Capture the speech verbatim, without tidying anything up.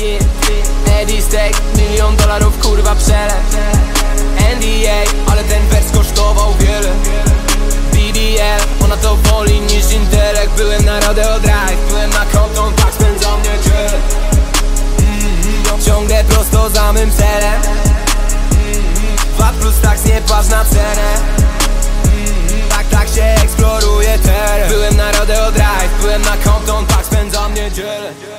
yeah. Eddie Steak, milion dolarów kurwa przelew. N D A, ale ten wers kosztował wiele. B D L, ona to woli niż intelekt. Byłem na Rodeo Drive, byłem na Compton, tak spędzam niedzielę. mm-hmm. Ciągle prosto za mym celem. mm-hmm. V A T plus tax, nie patrz na cenę. mm-hmm. Tak, tak się eksploruje teren. Byłem na Rodeo Drive, byłem na Compton, tak spędzam niedzielę.